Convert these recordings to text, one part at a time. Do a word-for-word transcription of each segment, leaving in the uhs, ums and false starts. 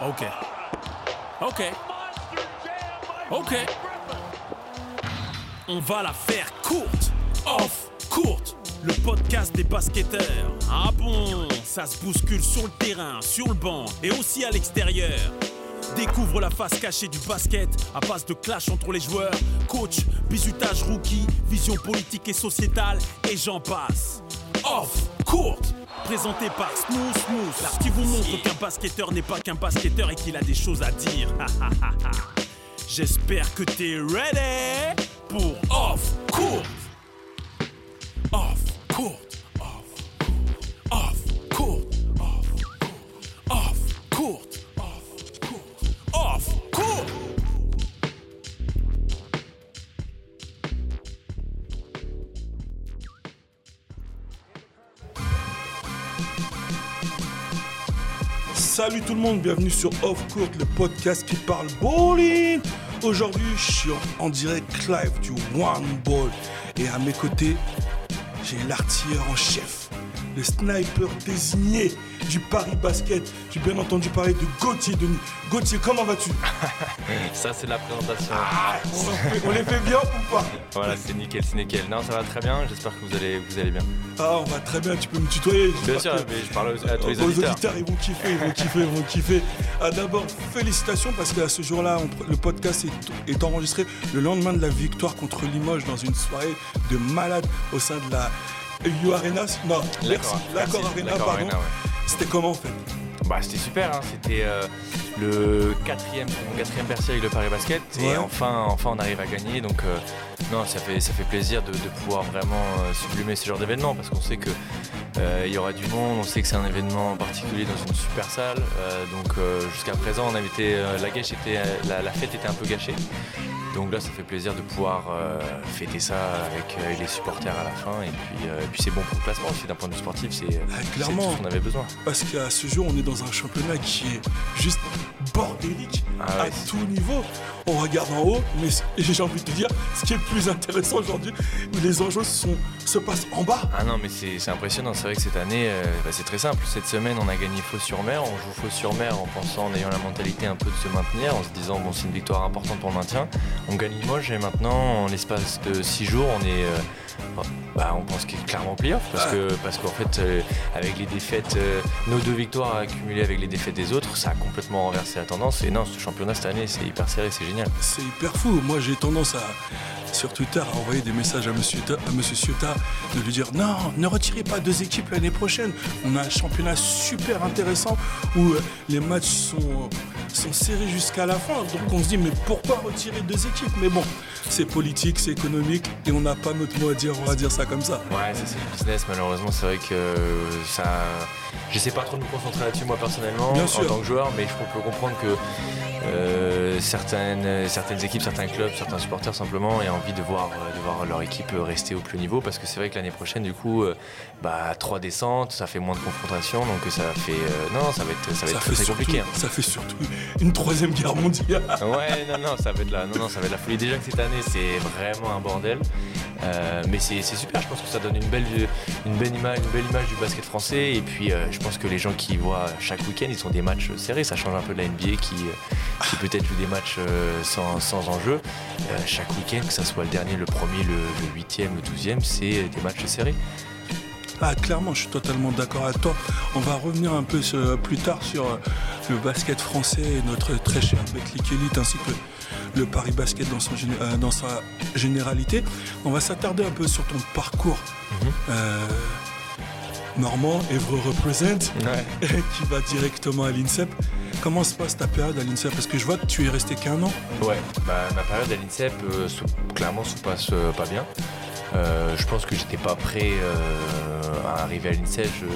Ok. Ok. Ok. On va la faire courte. Off courte. Le podcast des basketteurs. Ah bon, ça se bouscule sur le terrain, sur le banc et aussi à l'extérieur. Découvre la face cachée du basket à base de clash entre les joueurs, coach, bizutage rookie, vision politique et sociétale et j'en passe. Off courte. Présenté par Smooth Smooth, là qui vous montre qu'un basketteur n'est pas qu'un basketteur et qu'il a des choses à dire. J'espère que t'es ready pour Off Court. Off Court. Off Court. Off Court. Off Court. Off Court. Salut tout le monde, bienvenue sur Off Court, le podcast qui parle bowling. Aujourd'hui, je suis en direct live du One Ball. Et à mes côtés, j'ai l'artilleur en chef, le sniper désigné du Paris Basket. J'ai bien entendu parler de Gauthier Denis. Gauthier, comment vas-tu? Ça, c'est la présentation. Ah, on, fait, on les fait bien ou pas? Voilà, c'est nickel, c'est nickel. Non, ça va très bien, j'espère que vous allez, vous allez bien. Ah, on va très bien, tu peux me tutoyer. Bien sûr, mais je parle à tous les aux auditeurs. auditeurs, ils vont kiffer, ils vont kiffer, ils vont kiffer. Ah, d'abord, félicitations parce qu'à ce jour-là, on, le podcast est, est enregistré le lendemain de la victoire contre Limoges dans une soirée de malade au sein de la U Arena. Non, merci, l'Accor Arena, L'Accor pardon. Arena, ouais. C'était comment en fait? Bah, c'était super, hein. C'était euh, le quatrième, mon quatrième percé avec le Paris Basket. Ouais. Et enfin, enfin, on arrive à gagner. Donc, euh, non, ça fait, ça fait plaisir de, de pouvoir vraiment euh, sublimer ce genre d'événement parce qu'on sait que euh, il y aura du monde. On sait que c'est un événement particulier dans une super salle. Euh, donc, euh, jusqu'à présent, on avait été, euh, la, gâche était, la, la fête était un peu gâchée. Donc là, ça fait plaisir de pouvoir euh, fêter ça avec, avec les supporters à la fin. Et puis, euh, et puis c'est bon pour le classement aussi, d'un point de vue sportif, c'est, Ah, c'est clairement. tout ce qu'on avait besoin. Parce qu'à ce jour, on est dans un championnat qui est juste bordélique Ah à ouais, tout niveau. On regarde en haut, mais j'ai envie de te dire, ce qui est le plus intéressant aujourd'hui, les enjeux sont, se passent en bas. Ah non, mais c'est, c'est impressionnant. C'est vrai que cette année, euh, bah, c'est très simple. Cette semaine, on a gagné Fos-sur-Mer. On joue Fos-sur-Mer en pensant, en ayant la mentalité un peu de se maintenir, en se disant, bon, c'est une victoire importante pour le maintien. On gagne Limoges et maintenant, en l'espace de six jours, on est... Euh, Bah, on pense qu'il est clairement playoff parce que parce qu'en fait euh, avec les défaites, euh, nos deux victoires accumulées avec les défaites des autres, ça a complètement renversé la tendance. Et non, ce championnat cette année, c'est hyper serré, c'est génial. C'est hyper fou. Moi, j'ai tendance à, sur Twitter, à envoyer des messages à Monsieur, à Monsieur Ciotta, de lui dire non, ne retirez pas deux équipes l'année prochaine. On a un championnat super intéressant où euh, les matchs sont, sont serrés jusqu'à la fin. Donc on se dit mais pourquoi retirer deux équipes? Mais bon, c'est politique, c'est économique et on n'a pas notre mot à dire. On va dire ça comme ça. Ouais, ça c'est le business. Malheureusement, c'est vrai que ça. J'essaie pas trop de me concentrer là-dessus moi personnellement Bien en sûr. tant que joueur, mais je peux comprendre que euh, certaines, certaines équipes, certains clubs, certains supporters simplement aient envie de voir, de voir leur équipe rester au plus haut niveau parce que c'est vrai que l'année prochaine, du coup, euh, bah, trois descentes, ça fait moins de confrontations, donc ça fait. Euh, non, ça va être, ça va Ça être fait très, très surtout, compliqué. Hein. ça fait surtout une troisième guerre mondiale. Ouais, non, non, ça va être la, non, non, ça va être la folie. Déjà que cette année, c'est vraiment un bordel. Euh, mais c'est, c'est super, je pense que ça donne une belle, une belle image, une belle image du basket français. Et puis, euh, je pense que les gens qui voient chaque week-end, ils sont des matchs serrés. Ça change un peu de la N B A qui, qui peut-être joue des matchs euh, sans, sans enjeu. Euh, chaque week-end, que ça soit le dernier, le premier, le, le huitième, le douzième, c'est des matchs serrés. Ah, clairement, je suis totalement d'accord avec toi. On va revenir un peu sur, plus tard sur euh, le basket français et notre très cher Betclic Elite ainsi que le Paris Basket dans, son, euh, dans sa généralité. On va s'attarder un peu sur ton parcours. Mm-hmm. Euh, Normand, Évreux represent, Ouais. qui va directement à l'INSEP. Comment se passe ta période à l'INSEP? Parce que je vois que tu es resté qu'un an. Ouais, bah, ma période à l'INSEP, euh, se, clairement, se passe euh, pas bien. Euh, je pense que j'étais pas prêt euh, à arriver à l'INSEP. Je,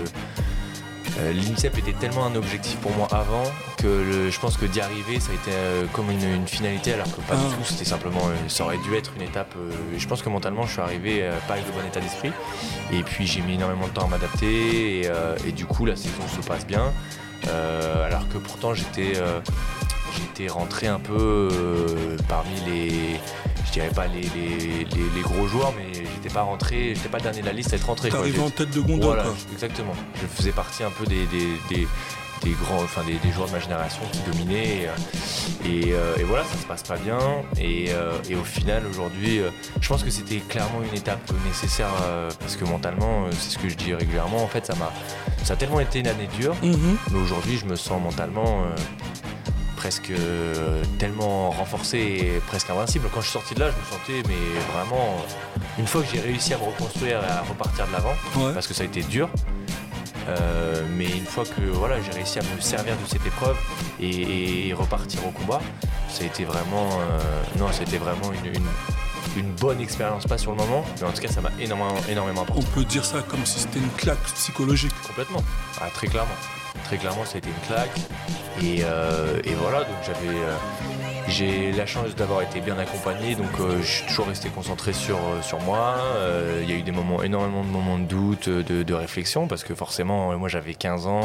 euh, L'INSEP était tellement un objectif pour moi avant que le, je pense que d'y arriver, ça a été euh, comme une, une finalité, alors que pas Ah. du tout. C'était simplement, euh, ça aurait dû être une étape. Euh, je pense que mentalement, je suis arrivé euh, pas avec le bon état d'esprit. Et puis j'ai mis énormément de temps à m'adapter. Et, euh, et du coup, la saison se passe bien. Euh, alors que pourtant, j'étais, euh, j'étais rentré un peu euh, parmi les. Je dirais pas les, les, les, les gros joueurs, mais j'étais pas rentré, j'étais pas le dernier de la liste à être rentré. T'es quoi. arrivé J'ai- en tête de gondole, Voilà, quoi. exactement. Je faisais partie un peu des, des, des, des grands, enfin des, des joueurs de ma génération qui dominaient. Et, et, euh, et voilà, ça se passe pas bien. Et, euh, et au final, aujourd'hui, euh, je pense que c'était clairement une étape nécessaire euh, parce que mentalement, euh, c'est ce que je dis régulièrement. En fait, ça m'a, ça a tellement été une année dure, Mm-hmm. mais aujourd'hui, je me sens mentalement euh, presque euh, tellement renforcé et presque invincible. Quand je suis sorti de là, je me sentais, mais vraiment, euh, une fois que j'ai réussi à me reconstruire et à repartir de l'avant, Ouais. parce que ça a été dur. Euh, mais une fois que voilà, j'ai réussi à me servir de cette épreuve et, et- et repartir au combat, ça a été vraiment, euh, non, ça a été vraiment une, une, une bonne expérience, pas sur le moment, mais en tout cas, ça m'a énormément, énormément apporté. On peut dire ça comme si c'était une claque psychologique. Complètement, ah, très clairement. Très clairement, ça a été une claque. Et, euh, et voilà, donc j'avais, euh, j'ai la chance d'avoir été bien accompagné, donc euh, je suis toujours resté concentré sur, euh, sur moi. Euh, Il y a eu des moments, énormément de moments de doute, de, de réflexion, parce que forcément, moi j'avais quinze ans,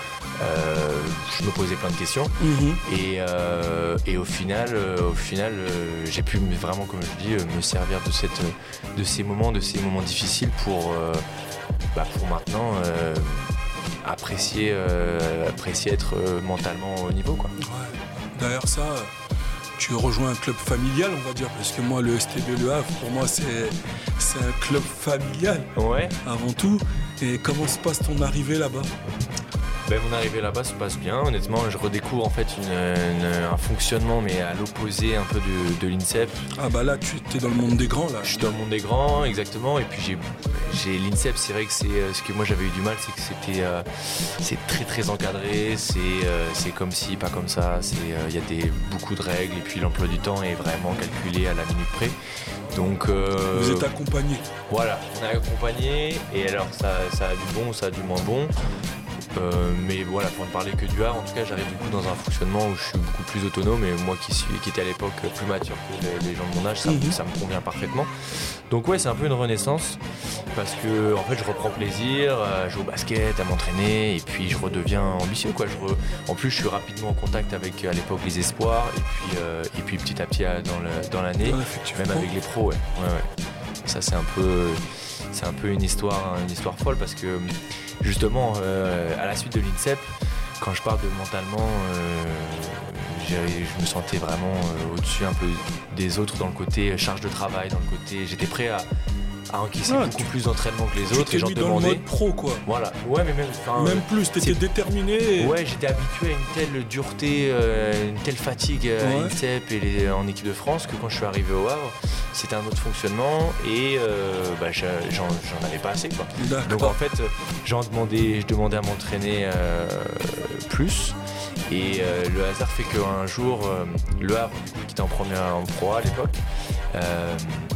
euh, je me posais plein de questions. Mm-hmm. Et, euh, et au final, euh, au final euh, j'ai pu vraiment, comme je dis, euh, me servir de, cette, de ces moments, de ces moments difficiles pour, euh, bah, pour maintenant euh, apprécier, euh, apprécier être euh, mentalement au niveau, quoi. Ouais. Derrière ça, tu rejoins un club familial, on va dire, parce que moi, le S T B Le Havre, pour moi, c'est, c'est un club familial Ouais. avant tout. Et comment se passe ton arrivée là-bas? Ben, mon arrivée là-bas se passe bien. Honnêtement, je redécouvre en fait une, une- un fonctionnement, mais à l'opposé un peu de, de l'INSEP. Ah bah là, tu es dans le monde des grands, là. Je suis dans le monde des grands, exactement. Et puis j'ai, j'ai l'INSEP, c'est vrai que c'est euh, ce que moi j'avais eu du mal, c'est que c'était, euh, c'est très très encadré. C'est, euh, c'est comme si, pas comme ça. C'est, euh, il y a des beaucoup de règles et puis l'emploi du temps est vraiment calculé à la minute près. Donc euh, Vous êtes accompagné. voilà, on est accompagné. Et alors ça, ça a du bon, ça a du moins bon. Euh, mais voilà, pour ne parler que du Havre, en tout cas, j'arrive du coup dans un fonctionnement où je suis beaucoup plus autonome. Et moi qui, suis, qui étais à l'époque plus mature que les, les gens de mon âge, ça, Mhm. ça me convient parfaitement. Donc ouais, c'est un peu une renaissance parce que en fait, je reprends plaisir à jouer au basket, à m'entraîner, et puis je redeviens ambitieux, quoi. Je re... En plus, je suis rapidement en contact avec à l'époque les espoirs, et puis euh, et puis petit à petit euh, dans, le, dans l'année, Ouais, effectivement. même avec les pros, ouais. ouais, ouais. Ça c'est un peu, c'est un peu une histoire, une histoire folle parce que justement, euh, à la suite de l'INSEP, quand je parle de mentalement, euh, j'ai- je me sentais vraiment euh, au-dessus un peu des autres dans le côté charge de travail, dans le côté, j'étais prêt à, à encaisser Ah, beaucoup tu- plus d'entraînement que les Tu autres t'es et j'en mis dans le demandais. mode pro, quoi. Voilà, ouais, mais même, enfin, Même plus, t'étais c'est- déterminé. et- ouais, j'étais habitué à une telle dureté, euh, une telle fatigue euh, à Ouais. l'INSEP et les- en équipe de France que quand je suis arrivé au Havre, c'était un autre fonctionnement et euh, bah, j'a- j'en, j'en avais pas assez, quoi. D'accord. Donc en fait, j'en demandais, je demandais à m'entraîner euh, plus. Et euh, le hasard fait qu'un jour, euh, le Havre, du coup, qui était en première en Pro A à l'époque, euh,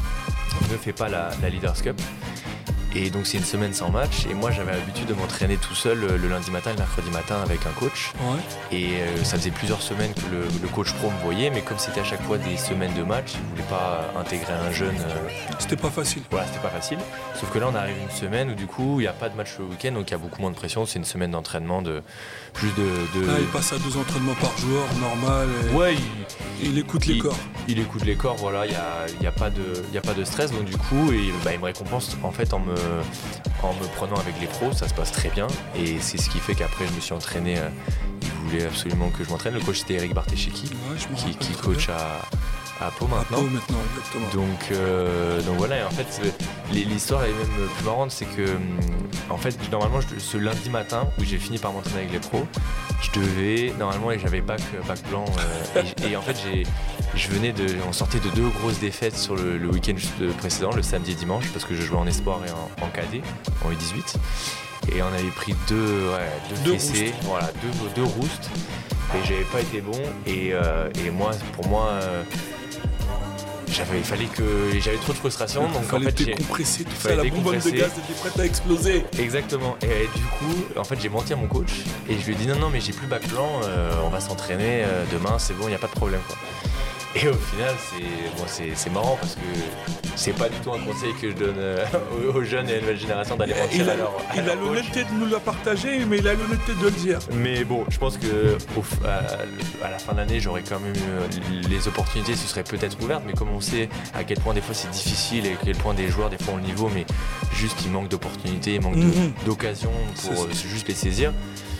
ne fait pas la, la Leaders Cup. Et donc c'est une semaine sans match. Et moi j'avais l'habitude de m'entraîner tout seul le, le lundi matin et le mercredi matin avec un coach. Ouais. Et euh, ça faisait plusieurs semaines que le, le coach pro me voyait, mais comme c'était à chaque fois des semaines de match, il voulait pas intégrer un jeune. euh, C'était pas facile. voilà, c'était pas facile. Sauf que là, on arrive une semaine où du coup, il n'y a pas de match le week-end, donc il y a beaucoup moins de pression. C'est une semaine d'entraînement de juste de. de- Là, il passe à deux entraînements par joueur, normal. et Ouais, il, Il écoute les il- corps. il écoute les corps, voilà, il n'y a, il y a, pas de- il y a pas de stress, donc du coup, et, bah, il me récompense en fait en me, en me prenant avec les pros, ça se passe très bien, et c'est ce qui fait qu'après je me suis entraîné, euh, il voulait absolument que je m'entraîne, le coach c'était Eric Barthécheki, Ouais, je me qui, rappelle qui très coach bien. à, à Pau À maintenant. Pau maintenant, exactement. Donc, euh, donc voilà, et en fait, c'est- l'histoire est même plus marrante, c'est que hum, en fait, normalement, je- ce lundi matin où j'ai fini par m'entraîner avec les pros, je devais normalement et j'avais bac bac blanc euh, et, et en fait j'ai je venais de on sortait de deux grosses défaites sur le, le week-end juste précédent, le samedi et dimanche, parce que je jouais en espoir et en, en cadet en U dix-huit, et on avait pris deux ouais, deux, Deux fessées, roustes. voilà, deux deux roustes, et j'avais pas été bon, et, euh, et moi pour moi euh, j'avais, il fallait que j'avais trop de frustration, donc il en fallait fait j'ai décompresser tout ça, fallait la bonbonne de décompresser. gaz était prête à exploser. exactement. Et du coup, en fait, j'ai menti à mon coach et je lui ai dit non, non, mais j'ai plus bac blanc, euh, on va s'entraîner euh, demain, c'est bon, il n'y a pas de problème, quoi. Et au final, c'est, bon, c'est, c'est marrant parce que c'est pas du tout un conseil que je donne euh, aux, aux jeunes et à la nouvelle génération d'aller mentir Il a, à leur, à il a leur coach. l'honnêteté de nous la partager, mais il a l'honnêteté de le dire. Mais bon, je pense que au f- à, à la fin de l'année, j'aurais quand même eu les opportunités se seraient peut-être ouvertes, mais comme on sait à quel point des fois c'est difficile et à quel point des joueurs des fois ont le niveau, mais juste il manque d'opportunités, il manque de- Mhm. d'occasions pour C'est ça. euh, juste les saisir.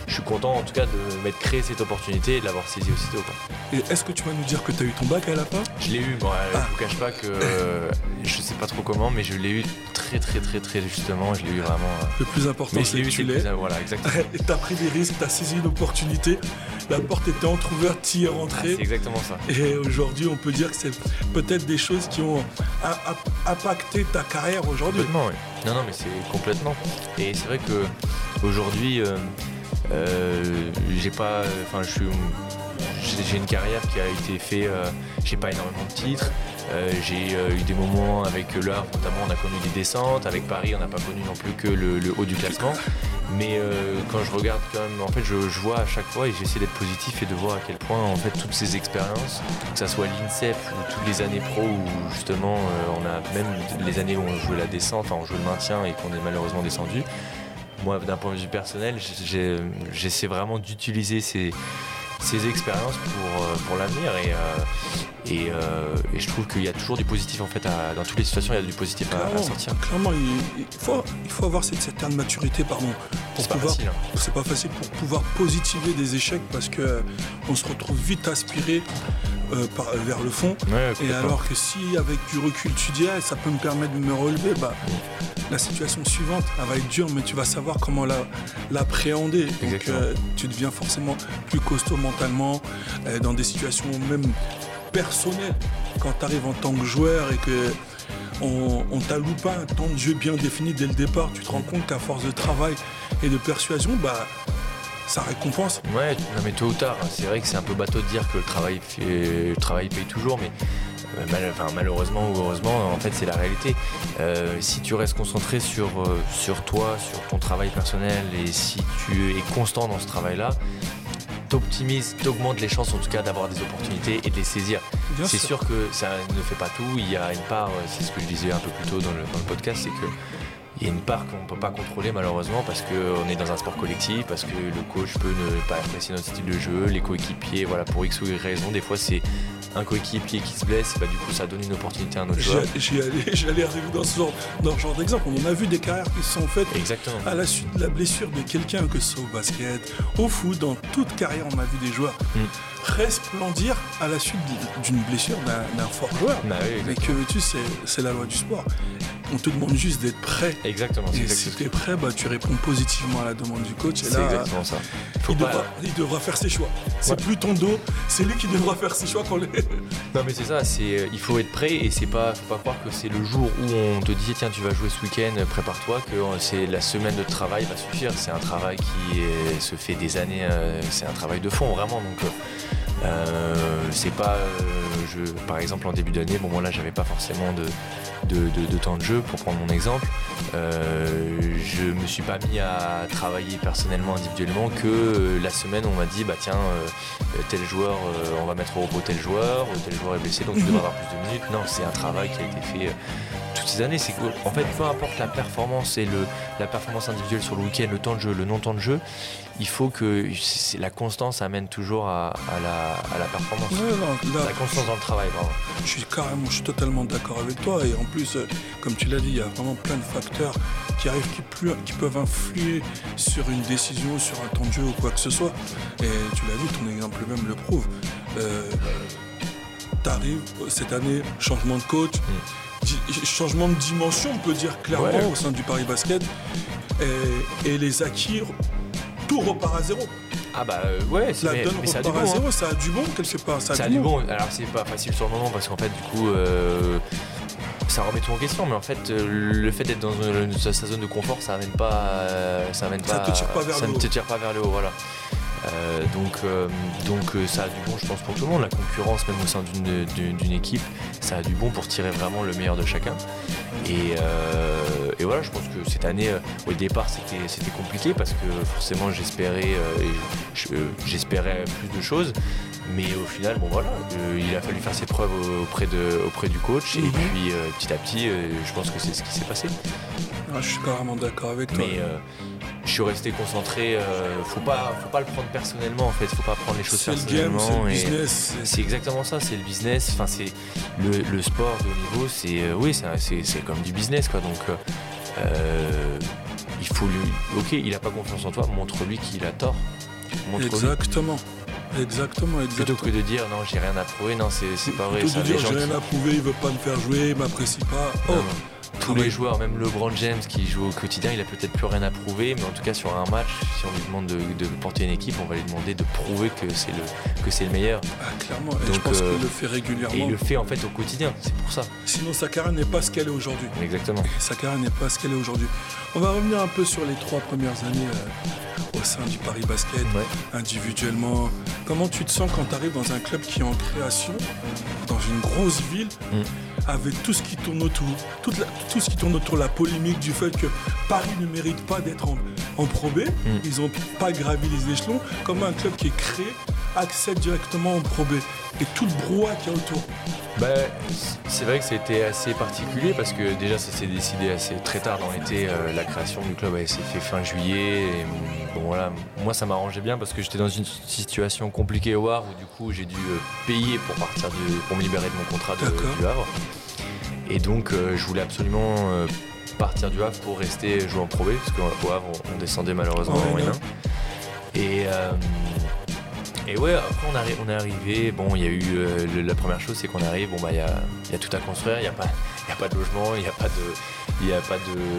je suis content en tout cas de m'être créé cette opportunité et de l'avoir saisie aussitôt, quoi. Et est-ce que tu vas nous dire que tu as eu ton bac à la fin ? Je l'ai eu, bon, ah. je vous cache pas que euh, je sais pas trop comment, mais je l'ai eu très très très très justement, je l'ai eu vraiment. Euh... Le plus important, c'est que tu l'aies. Plus, voilà, exactement. Et t'as pris des risques, t'as saisi une opportunité, la porte était entrouverte, t'y es rentré. Ah, c'est exactement ça. Et aujourd'hui, on peut dire que c'est peut-être des choses qui ont a, a, impacté ta carrière aujourd'hui. Complètement, oui. Non, non, mais c'est complètement. Et c'est vrai que aujourd'hui, euh, euh, j'ai pas, enfin, je suis. J'ai une carrière qui a été faite, euh, j'ai pas énormément de titres, euh, j'ai euh, eu des moments avec le Havre notamment, on a connu des descentes, avec Paris on n'a pas connu non plus que le, le haut du classement, mais euh, quand je regarde quand même, en fait je, je vois à chaque fois et j'essaie d'être positif et de voir à quel point en fait toutes ces expériences, que ça soit l'INSEP ou toutes les années pro où justement euh, on a même les années où on jouait la descente, enfin on jouait le maintien et qu'on est malheureusement descendu, moi d'un point de vue personnel j'ai, j'essaie vraiment d'utiliser ces ces expériences pour, pour l'avenir et, euh, et, euh, et je trouve qu'il y a toujours du positif en fait à, dans toutes les situations il y a du positif à, à sortir. Clairement il, il, faut, il faut avoir cette certaine maturité pardon, pour c'est pouvoir, pas facile, hein. C'est pas facile pour pouvoir positiver des échecs parce que on se retrouve vite aspiré euh, par, vers le fond ouais, et alors que si avec du recul tu dis ah, ça peut me permettre de me relever bah, la situation suivante elle va être dure mais tu vas savoir comment la, l'appréhender donc euh, tu deviens forcément plus costaud mentalement euh, dans des situations même personnelles quand tu arrives en tant que joueur et que on, on t'alloue pas un temps de jeu bien défini dès le départ, tu te rends compte qu'à force de travail et de persuasion bah ça récompense. Ouais, non mais tôt ou tard, c'est vrai que c'est un peu bateau de dire que le travail, fait, le travail paye toujours, mais euh, mal, enfin, malheureusement ou heureusement, en fait c'est la réalité. Euh, si tu restes concentré sur, euh, sur toi, sur ton travail personnel, et si tu es constant dans ce travail-là, t'optimises, t'augmentes les chances en tout cas d'avoir des opportunités et de les saisir. Bien c'est sûr. sûr que ça ne fait pas tout, il y a une part, c'est ce que je disais un peu plus tôt dans le, dans le podcast, c'est que il y a une part qu'on ne peut pas contrôler malheureusement parce qu'on est dans un sport collectif, parce que le coach peut ne pas apprécier notre style de jeu, les coéquipiers, voilà, pour X ou Y raison, des fois c'est un coéquipier qui se blesse, bah, du coup ça donne une opportunité à un autre joueur. J'allais, j'allais arriver dans ce genre, dans ce genre d'exemple, on en a vu des carrières qui se sont faites Exactement. À la suite de la blessure de quelqu'un, que ce soit au basket, au foot, dans toute carrière on a vu des joueurs mm. resplendir à la suite d'une blessure d'un, d'un fort joueur. Bah oui, mais que veux-tu, c'est, c'est la loi du sport. On te demande juste d'être prêt. Exactement. Et exactement. si tu es prêt, bah, tu réponds positivement à la demande du coach. Et c'est là, exactement ça. Faut il, pas... devra, il devra faire ses choix. C'est ouais. plus ton dos, c'est lui qui devra faire ses choix quand les... Non mais c'est ça, c'est, il faut être prêt et c'est pas, faut pas croire que c'est le jour où on te dit tiens tu vas jouer ce week-end, prépare-toi, que c'est la semaine de travail va suffire. C'est un travail qui est, se fait des années, euh, c'est un travail de fond vraiment. Donc euh, c'est pas, euh, je, par exemple en début d'année, bon moi là j'avais pas forcément de De, de, de temps de jeu pour prendre mon exemple, euh, je me suis pas mis à travailler personnellement individuellement que euh, la semaine on m'a dit bah tiens euh, tel joueur euh, on va mettre au repos tel joueur, tel joueur est blessé donc tu devras avoir plus de minutes. Non, c'est un travail qui a été fait euh, toutes ces années. C'est qu'en fait peu importe la performance et le, la performance individuelle sur le week-end, le temps de jeu, le non-temps de jeu, il faut que c'est, la constance amène toujours à, à, la, à la performance. Ouais, non, là, la constance dans le travail, pardon. Je suis carrément, je suis totalement d'accord avec toi et en plus, euh, comme tu l'as dit, il y a vraiment plein de facteurs qui arrivent, qui, plus, qui peuvent influer sur une décision, sur un temps de jeu ou quoi que ce soit. Et tu l'as vu, ton exemple même le prouve. Euh, T'arrives cette année, changement de coach, mm. changement de dimension, on peut dire clairement ouais. au sein du Paris Basket, et, et les acquis. Tout repart à zéro. Ah bah euh, ouais, c'est, la mais, donne mais ça a repart du bon. À zéro, hein. Ça a du bon quelque part. Ça a, ça du, a bon. du bon. Alors c'est pas facile sur le moment parce qu'en fait du coup euh, ça remet tout en question. Mais en fait euh, le fait d'être dans une, sa zone de confort, ça amène pas, euh, ça amène ça pas, te tire pas vers ça le ne haut. te tire pas vers le haut, voilà. Euh, donc euh, donc euh, ça a du bon, je pense, pour tout le monde. La concurrence, même au sein d'une, d'une, d'une équipe, ça a du bon pour tirer vraiment le meilleur de chacun. Et, euh, et voilà, je pense que cette année, euh, au départ, c'était, c'était compliqué parce que forcément, j'espérais, euh, et je, euh, j'espérais plus de choses. Mais au final, bon voilà, euh, il a fallu faire ses preuves auprès, de, auprès du coach. Mm-hmm. Et puis euh, petit à petit, euh, je pense que c'est ce qui s'est passé. Ah, je suis carrément d'accord avec toi. Mais euh, je suis resté concentré. Euh, faut pas, faut pas le prendre personnellement en fait. Faut pas prendre les choses c'est personnellement. Le game, c'est le business. C'est... c'est exactement ça. C'est le business. Enfin, c'est le, le sport de haut niveau. C'est euh, oui, c'est, c'est, c'est comme du business quoi. Donc euh, il il faut lui. Ok, il n'a pas confiance en toi, montre-lui qu'il a tort. Montre-lui. Exactement. Exactement, exactement. Plutôt que de dire non, j'ai rien à prouver, non, c'est, c'est pas vrai. Plutôt Ça, de dire les gens j'ai rien qui... à prouver, il veut pas me faire jouer, il m'apprécie pas. Oh. Non, non. Tous les joueurs, même LeBron James qui joue au quotidien, il a peut-être plus rien à prouver, mais en tout cas sur un match, si on lui demande de, de porter une équipe, on va lui demander de prouver que c'est le, que c'est le meilleur. Ah, clairement, et donc, je pense euh, qu'il le fait régulièrement. Et il le fait en fait au quotidien, c'est pour ça. Sinon sa carrière n'est pas ce qu'elle est aujourd'hui. Exactement. Et sa carrière n'est pas ce qu'elle est aujourd'hui. On va revenir un peu sur les trois premières années euh, au sein du Paris Basket, Ouais. individuellement. Comment tu te sens quand tu arrives dans un club qui est en création, dans une grosse ville, Mm. avec tout ce qui tourne autour, toute la- tout ce qui tourne autour, la polémique du fait que Paris ne mérite pas d'être en, en Pro B, Mm. ils n'ont pas gravi les échelons, comme un club qui est créé accède directement en Pro B, et tout le brouhaha qu'il y a autour. Bah, c'est vrai que c'était assez particulier parce que déjà ça s'est décidé assez très tard dans l'été. Euh, la création du club elle s'est fait fin juillet. Et, bon voilà, moi ça m'arrangeait bien parce que j'étais dans une situation compliquée au Havre où du coup j'ai dû euh, payer pour partir du, pour me libérer de mon contrat de, D'accord. du Havre. Et donc euh, je voulais absolument euh, partir du Havre pour rester jouer en Pro B parce qu'au Havre on, on descendait malheureusement Ouais, en N non. un. Et euh, Et ouais, après on, arri- on est arrivé, bon il y a eu, euh, le- la première chose c'est qu'on arrive, bon bah il y a, il y a tout à construire, il n'y a, pas- il y a pas de logement, il n'y a pas de, il y a pas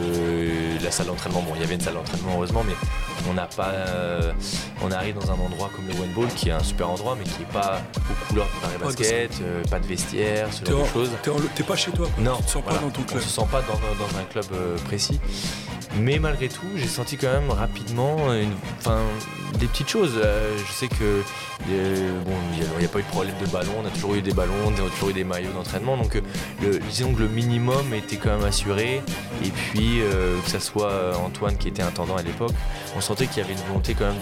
de, la salle d'entraînement, bon il y avait une salle d'entraînement heureusement, mais on n'a pas, euh, on arrive dans un endroit comme le One Ball qui est un super endroit mais qui n'est pas aux couleurs du Paris Pas de Basket, euh, pas de vestiaire, ce T'es, genre en- de choses. t'es en- t'es pas chez toi, quoi. Non, Tu te sens voilà. pas dans ton club. On se sent pas dans, dans un club euh, précis. Mais malgré tout, j'ai senti quand même rapidement une, enfin, des petites choses. Euh, je sais que euh, bon, il n'y a, a pas eu de problème de ballon, on a toujours eu des ballons, on a toujours eu des maillots d'entraînement. Donc euh, le, disons que le minimum était quand même assuré. Et puis euh, que ça soit Antoine qui était intendant à l'époque, on sentait qu'il y avait une volonté quand même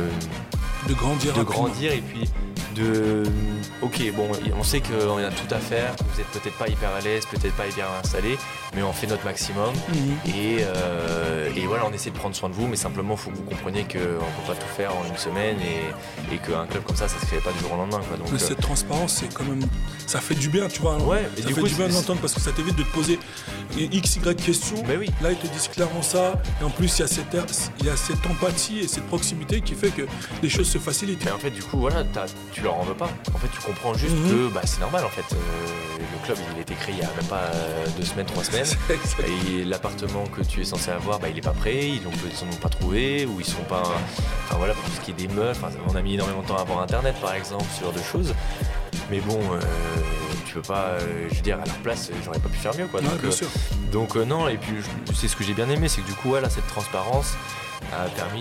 de De grandir de rapidement. grandir et puis de ok bon on sait qu'on a tout à faire, vous êtes peut-être pas hyper à l'aise, peut-être pas hyper installé, mais on fait notre maximum. Mhm. Et, euh, et voilà, on essaie de prendre soin de vous, mais simplement il faut que vous compreniez qu'on ne peut pas tout faire en une semaine et, et qu'un club comme ça, ça ne se crée pas du jour au lendemain. Quoi. Donc, Mais euh, cette transparence, c'est quand même. Ça fait du bien, tu vois. Ouais, et ça du fait coup, du bien de c'est- l'entendre parce que ça t'évite de te poser X, Y questions. Mais oui. Là, ils te disent clairement ça. Et en plus, il y, a cette air- il y a cette empathie et cette proximité qui fait que les choses se facilitent. Mais en fait, du coup, voilà, t'as- tu leur en veux pas. En fait, tu comprends juste Mhm. que bah, c'est normal. En fait, Euh, le club, il a été créé il y a même pas euh, deux semaines, trois semaines. C'est exact. Et l'appartement que tu es censé avoir, bah, il est pas prêt, ils n'en ont pas trouvé, ou ils sont pas. Enfin voilà, pour ce qui est des meubles, enfin, on a mis énormément de temps à avoir internet par exemple, ce genre de choses. Mais bon, euh, tu peux pas, euh, je veux dire, à leur place, j'aurais pas pu faire mieux quoi. Ouais, donc bien euh, sûr. donc euh, non, et puis je- c'est ce que j'ai bien aimé, c'est que du coup, voilà, cette transparence a permis de,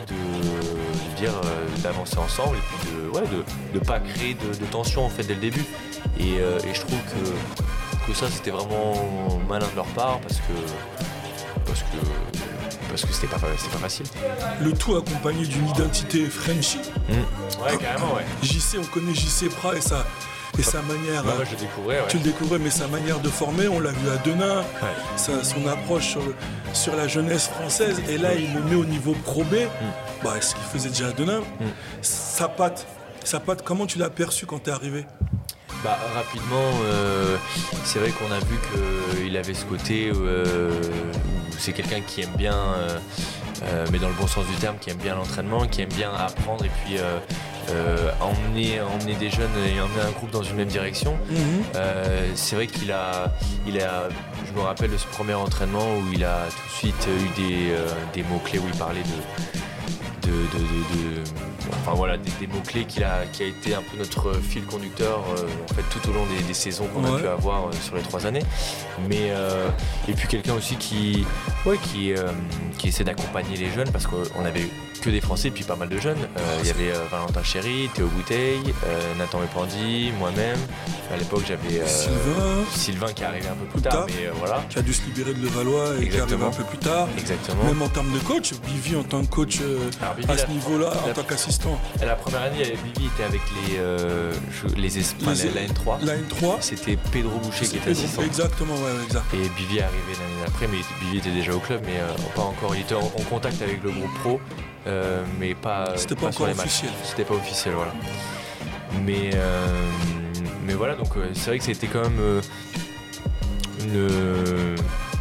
de dire euh, d'avancer ensemble et puis de ouais de, de pas créer de, de tension en fait dès le début. Et, euh, et je trouve que, que ça c'était vraiment malin de leur part parce que parce que parce que c'était pas c'était pas facile. Le tout accompagné d'une identité Frenchy. Ouais, carrément, ouais. J C, on connaît J C Prat et sa, et sa manière. Moi, je le découvrais, ouais. Tu le découvrais, mais sa manière de former, on l'a vu à Denain, Ouais. sa- son approche sur, le- sur la jeunesse française, et là il le met au niveau Pro B, bah, ce qu'il faisait déjà à Denain. Sa patte, sa patte, comment tu l'as perçu quand t'es arrivé? Bah, rapidement, euh, c'est vrai qu'on a vu qu'il avait ce côté euh, où c'est quelqu'un qui aime bien, euh, euh, mais dans le bon sens du terme, qui aime bien l'entraînement, qui aime bien apprendre et puis euh, euh, emmener, emmener des jeunes et emmener un groupe dans une même direction. Euh, c'est vrai qu'il a, il a, je me rappelle de ce premier entraînement où il a tout de suite eu des, euh, des mots-clés où il parlait de, de, de, de- de- enfin voilà, des, des mots-clés qu'il a, qui a été un peu notre fil conducteur euh, en fait tout au long des, des saisons qu'on Ouais. a pu avoir euh, sur les trois années. Mais euh, et puis quelqu'un aussi qui, ouais, qui, euh, qui essaie d'accompagner les jeunes parce qu'on avait que des Français et puis pas mal de jeunes. Euh, Il y avait euh, Valentin Chéry, Théo Bouteille, euh, Nathan Mepandi, moi-même. À l'époque j'avais euh, Sylvain. Sylvain qui est arrivé un peu plus Plus tard, tard. mais euh, voilà. Qui a dû se libérer de Levallois et qui arrive Exactement. un peu plus tard. Exactement. Même en termes de coach, Bivi en tant que coach euh, Alors, Bivi, à ce la- niveau-là, en la- tant qu'assistant. La première année, Bibi était avec les, euh, je- les, es- enfin, Les- la, la N trois. La N trois. C'était Pedro Boucher qui était assistant. Exactement, ouais, ouais, exact. Et Bivi est arrivé l'année d'après, mais Bivi était déjà au club, mais euh, pas encore. Il était en, en contact avec le groupe pro, euh, mais pas, C'était pas sur encore les matchs. officiel. C'était pas officiel, voilà. Mais, euh, mais voilà, donc euh, c'est vrai que c'était quand même euh, une,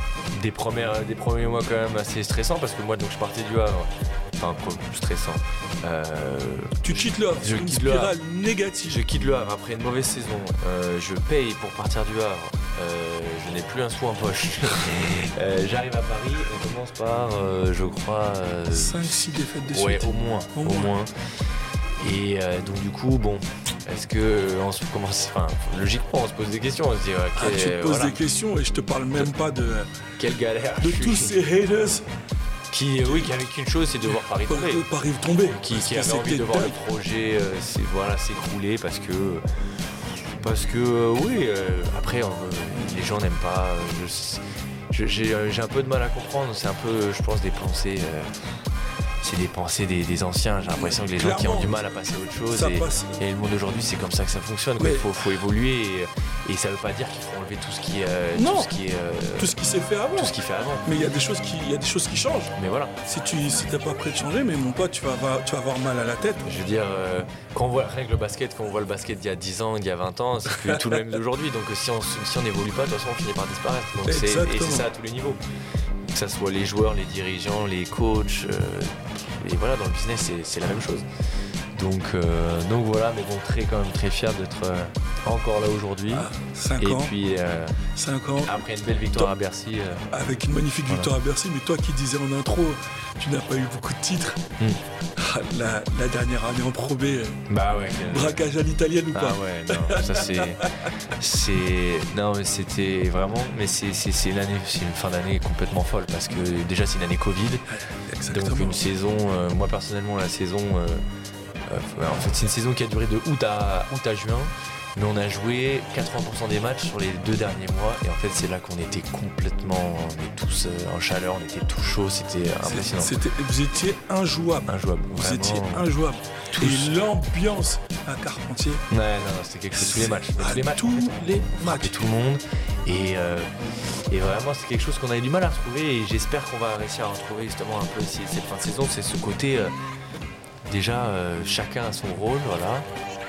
des, premières, des premiers mois quand même assez stressants parce que moi donc je partais du Havre. Enfin, stressant. Euh, tu quittes le Havre, je une quitte le spirale Havre. négative. Je quitte le Havre après une mauvaise saison. Euh, je paye pour partir du Havre. Euh, je n'ai plus un sou en poche. euh, j'arrive à Paris. On commence par, euh, je crois, euh, cinq six défaites de suite. Ouais, au moins, au, au moins. moins. Et euh, donc du coup, bon, est-ce que on se commence, enfin, logiquement, on se pose des questions. On se dit, okay, ah, tu te poses voilà. des questions et je te parle même pas de quelle galère. De tous ces haters. Qui, oui, qui avait qu'une chose, c'est de voir Paris tomber. Paris tomber. Qui, qui avait envie de voir dingue. Le projet euh, c'est, voilà, s'écrouler parce que, parce que, euh, oui, euh, après, euh, les gens n'aiment pas. Euh, je, j'ai, j'ai un peu de mal à comprendre. C'est un peu, je pense, des pensées. Euh, c'est des pensées des, des anciens. J'ai l'impression que les Clairement, gens qui ont du mal à passer à autre chose. Et, et le monde d'aujourd'hui, c'est comme ça que ça fonctionne. Quoi. Il faut, faut évoluer. Et, et ça veut pas dire qu'il faut enlever tout ce qui est. Euh, non, tout ce qui est. Euh, tout ce qui s'est fait avant. Tout ce qui fait avant. Mais il y a des choses qui, il y a des choses qui changent. Mais voilà. Si tu si t'es pas prêt de changer, mais mon pote, tu vas avoir, tu vas avoir mal à la tête. Je veux dire, euh, quand on voit rien que le basket, quand on voit le basket d'il y a dix ans, d'il y a vingt ans, c'est plus tout le même d'aujourd'hui. Donc si on si on n'évolue pas, de toute façon, on finit par disparaître. Donc c'est, et c'est ça à tous les niveaux. Que ça soit les joueurs, les dirigeants, les coachs. Euh, et voilà, dans le business, c'est, c'est la même chose. Donc, euh, donc voilà, mais bon, très, quand même très fier d'être euh, encore là aujourd'hui. Ah, cinq et ans. puis, euh, cinq ans. Après une belle victoire Toi, à Bercy. Euh, avec une magnifique voilà. victoire à Bercy, mais toi qui disais en intro, tu n'as pas eu beaucoup de titres. Mm. La, la dernière année en Pro B, bah ouais, braquage à l'italienne ou pas? Ah ouais, non, ça c'est, c'est, non mais c'était vraiment, mais c'est, c'est, c'est une année, c'est une fin d'année complètement folle parce que déjà c'est une année Covid, Exactement. donc une saison, euh, moi personnellement la saison, euh, euh, en fait c'est une saison qui a duré de août à août à juin. Mais on a joué quatre-vingts pour cent des matchs sur les deux derniers mois et en fait c'est là qu'on était complètement, on est tous en chaleur, on était tous chauds, c'était impressionnant. C'était, vous étiez injouables. Injouables. Vous vraiment. étiez injouables. Tous. Et l'ambiance à Carpentier. Ouais, non, c'était quelque chose tous les matchs. Tous les matchs. Tous les matchs. Et tout le monde. Et, euh, et vraiment c'est quelque chose qu'on a eu du mal à retrouver et j'espère qu'on va réussir à retrouver justement un peu ici, cette fin de saison. C'est ce côté, euh, déjà euh, chacun a son rôle, voilà.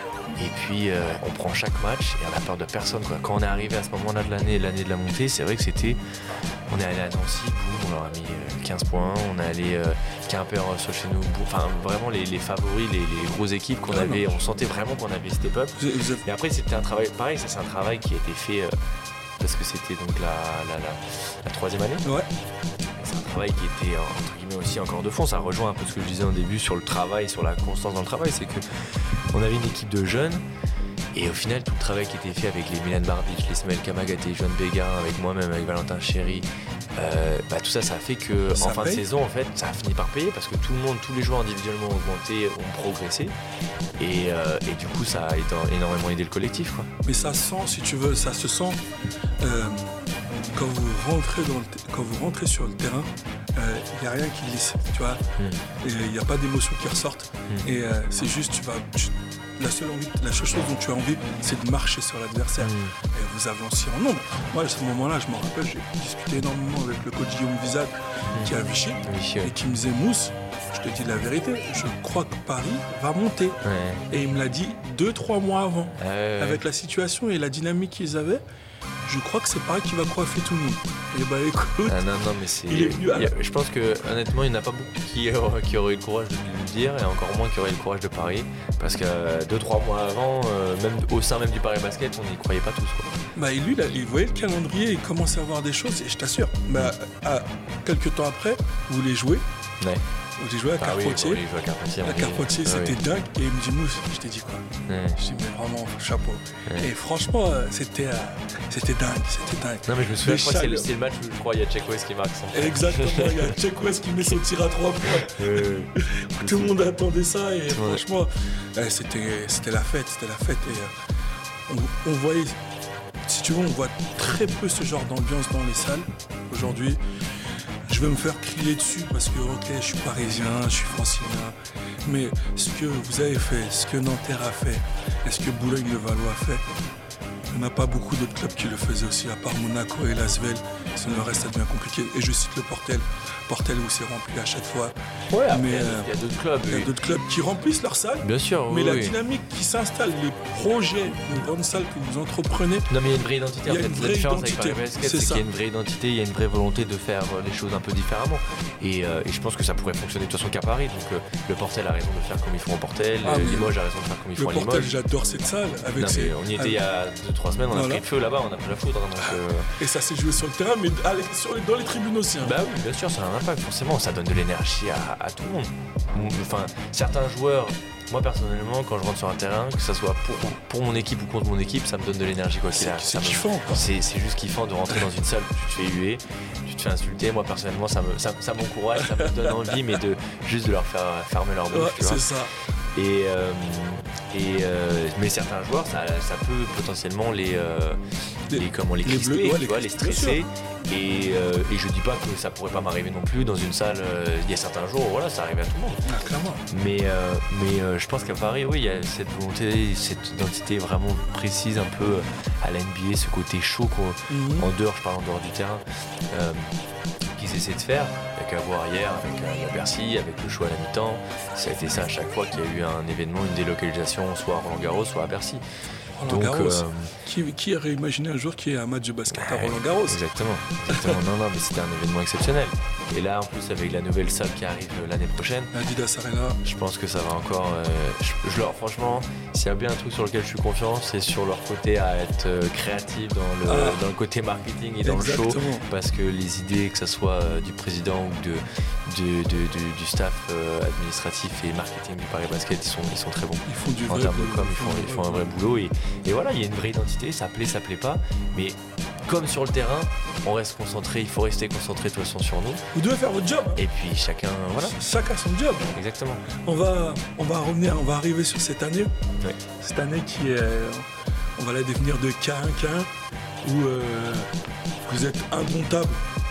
Et puis euh, on prend chaque match et on a peur de personne quoi. Quand on est arrivé à ce moment-là de l'année, l'année de la montée, c'est vrai que c'était. On est allé à Nancy, boum, on leur a mis quinze points, on est allé euh, Quimper sur chez nous, boum, enfin vraiment les, les favoris, les, les grosses équipes qu'on ah, avait, non. On sentait vraiment qu'on avait step up. Vous, vous avez... Et après c'était un travail, pareil, ça c'est un travail qui a été fait euh, parce que c'était donc la, la, la, la troisième année. Ouais. C'est un travail qui était entre guillemets aussi encore de fond. Ça rejoint un peu ce que je disais au début sur le travail, sur la constance dans le travail, c'est que on avait une équipe de jeunes et au final tout le travail qui était fait avec les Milan Bardic, les Ismaël Kamagaté, Joan Bégarin, avec moi-même, avec Valentin Chéry, euh, bah, tout ça ça a fait que ça en fin paye. de saison en fait ça a fini par payer parce que tout le monde, tous les joueurs individuellement ont augmenté, ont progressé et, euh, et du coup ça a énormément aidé le collectif quoi. Mais ça sent, si tu veux, ça se sent euh, quand vous rentrez dans le t- quand vous rentrez sur le terrain, il euh, n'y a rien qui glisse, tu vois. Il mm. n'y a pas d'émotions qui ressortent. Mm. Et euh, c'est juste, tu vas, tu, la seule envie, la seule chose dont tu as envie, c'est de marcher sur l'adversaire. Mm. Et vous avanciez en nombre. Moi, à ce moment-là, je me rappelle, j'ai discuté énormément avec le coach Guillaume Vizat, mm. qui est à Vichy, Vichy, et qui me disait, Mousse, je te dis la vérité, je crois que Paris va monter. Ouais. Et il me l'a dit deux, trois mois avant. Euh, avec la situation et la dynamique qu'ils avaient. Je crois que c'est Paris qui va coiffer tout le monde. Et bah écoute, ah non, non, mais c'est... il est venu à... il y a, je pense que honnêtement, il n'y en a pas beaucoup qui, euh, qui auraient eu le courage de le dire et encore moins qui auraient eu le courage de parier. Parce que euh, deux, trois mois avant, euh, même au sein même du Paris Basket, on n'y croyait pas tous. Quoi. Bah et lui, là, il voyait le calendrier, il commençait à voir des choses et je t'assure, bah, à, quelques temps après, vous les jouez. Ouais. Où j'ai joué à Carpentier. Ah oui, à Carpentier, à Carpentier oui. C'était ah oui. dingue. Et il me dit, Mousse, je t'ai dit quoi ouais. Je dis, mais vraiment, chapeau. Ouais. Et franchement, c'était, euh, c'était dingue. C'était dingue. Non, mais je me souviens, je crois que c'est le, c'est le match où je crois il y a Check West qui marque son. Exactement, il y a Check West qui met son tir à trois points. Euh, Tout le monde attendait ça. Et franchement, ouais, c'était, c'était la fête. C'était la fête. Et euh, on, on voyait, si tu veux, on voit très peu ce genre d'ambiance dans les salles aujourd'hui. Je vais me faire crier dessus parce que, ok, je suis parisien, je suis francilien, mais ce que vous avez fait, ce que Nanterre a fait, et ce que Boulogne-le-Valois a fait, Il n'y en a pas beaucoup d'autres clubs qui le faisaient aussi, à part Monaco et l'Asvel. Sinon, le reste, ça devient compliqué. Et je cite le Portel. Portel où c'est rempli à chaque fois. Ouais, après, mais il euh, y a d'autres clubs. il y a oui. d'autres clubs qui remplissent leurs salles. Bien sûr, Mais oui, la oui. dynamique qui s'installe, les projets de grandes salles que vous entreprenez, Non, mais il y a une vraie identité. Il y En a fait, une la vraie différence identité. avec Paris Basket, C'est c'est ça. qu'il y a une vraie identité, il y a une vraie volonté de faire euh, les choses un peu différemment. Et, euh, et je pense que ça pourrait fonctionner de toute façon qu'à Paris. Donc euh, le Portel a raison de faire comme ils font au Portel, Ah, euh, mais Limoges a raison de faire comme ils le font à Portel, Limoges. j'adore cette salle. Avec Non, ses- mais on y était il y a deux trois semaines, on a Voilà. pris le feu là-bas, on a pris la foudre. hein, donc, euh, Et ça s'est joué sur le terrain, mais à l'ex- sur les- dans les tribunes aussi. hein. Bah oui, bien sûr, ça a un impact, forcément, ça donne de l'énergie à, à tout le monde. Enfin, certains joueurs, moi personnellement, quand je rentre sur un terrain, que ce soit pour, pour mon équipe ou contre mon équipe, ça me donne de l'énergie quoi qu'il C'est arrive. c'est Ça me- kiffant. quoi. C'est c'est juste kiffant de rentrer dans une salle où tu te fais huer, tu te fais insulter. Moi personnellement, ça me ça, ça m'encourage, ça me donne envie, mais de juste de leur faire fermer leur bouche. Ouais, tu vois. c'est ça. Et, euh, et euh, mais certains joueurs, ça, ça peut potentiellement les, euh, Les- les comment les les crisper, bleus, ouais, tu les vois, les crisper, bien stresser. Et, euh, et je dis pas que ça pourrait pas m'arriver non plus dans une salle. euh, Il y a certains jours, voilà, ça arrive à tout le monde. Ah, clairement. Mais, euh, mais euh, je pense qu'à Paris, oui, il y a cette volonté, cette identité vraiment précise, un peu à la N B A, ce côté chaud quoi, Mhm. en dehors, je parle en dehors du terrain, euh, qu'ils essaient de faire. Il n'y a qu'à voir hier avec euh, Bercy, avec le show à la mi-temps. Ça a été ça à chaque fois qu'il y a eu un événement, une délocalisation, soit à Roland Garros, soit à Bercy. Roland Donc, Garros. euh, Qui, qui aurait imaginé un jour qu'il y ait un match de basket à Ouais, Roland Garros? Exactement, exactement. non, non, mais c'était un événement exceptionnel. Et là, en plus, avec la nouvelle salle qui arrive euh, l'année prochaine, Adidas Arena. je pense que ça va encore. euh, je, je leur, franchement, s'il y a bien un truc sur lequel je suis confiant, c'est sur leur côté à être euh, créatif dans le, Ah. dans le côté marketing et dans le show. Exactement. Parce que les idées, que ce soit euh, du président ou de, de- de- de- du staff euh, administratif et marketing du Paris Basket, ils sont, ils sont très bons. Ils font du En vrai termes de boulot, com, ils font, ils font un vrai boulot. Et, et voilà, il y a une vraie identité, ça plaît, ça plaît pas. Mais comme sur le terrain, on reste concentré, il faut rester concentré de toute façon sur nous. Vous devez faire votre job. Et puis chacun, voilà, Chacun son job. exactement. On va, on va revenir, on va arriver sur cette année. Ouais. Cette année qui est, on va la définir de K un K un, où euh, vous êtes indomptable